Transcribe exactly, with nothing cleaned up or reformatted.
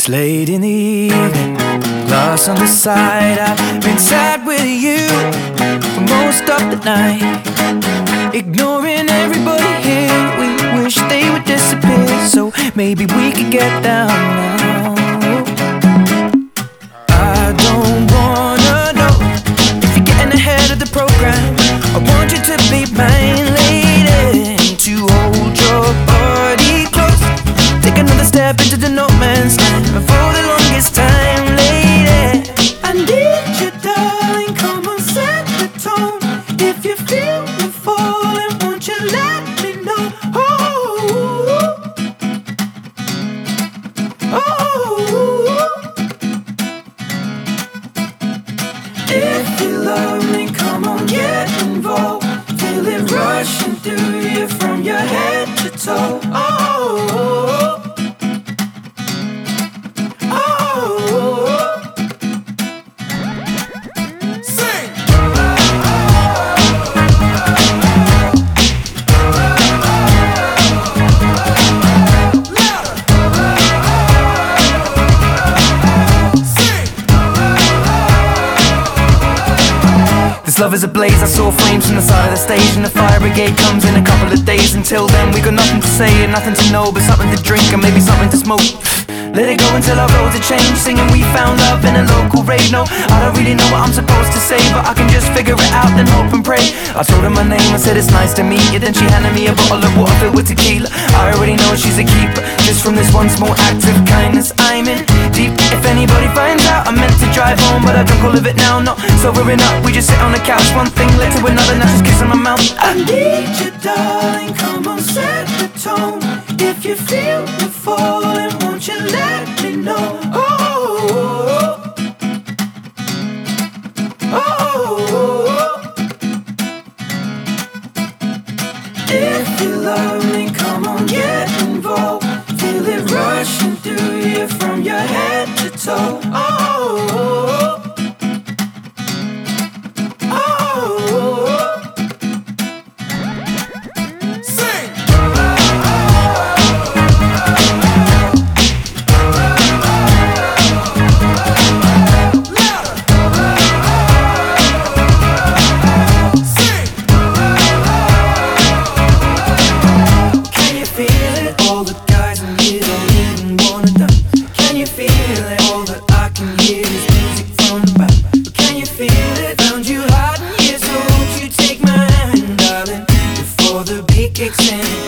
It's late in the evening, glass on the side. I've been sad with you for most of the night, ignoring everybody here. We wish they would disappear, so maybe we could get down now. I don't wanna know if you're getting ahead of the program. I want you to be mine, lady, to hold your body close. Take another step into the no man's land for the longest time, lady. I need you, darling, come on, set the tone. If you feel me falling, won't you let me know? Oh, oh. If you love me, come on, get involved. Feel it rushing through you from your head to toe. Oh, this love is ablaze, I saw flames from the side of the stage, and the fire brigade comes in a couple of days. Until then we got nothing to say and nothing to know, but something to drink and maybe something to smoke. Let it go until our roads are changed, singing we found love in a local rave. No, I don't really know what I'm supposed to say, but I can just figure it out and hope and pray. I told her my name, I said it's nice to meet you. Then she handed me a bottle of water filled with tequila. I already know she's a keeper, just from this one small act of kindness. I'm in deep, if anybody finds out. I meant to drive home, but I drunk all of it now. Not sobering up, we just sit on the couch. One thing led to another, now just kissing my mouth. I need you, darling, come on, set the tone. If you feel me falling, won't you let me know? Oh, oh, oh. If you love me, come on, get involved. Feel it rushing through you from your head to toe. Oh, kicks in.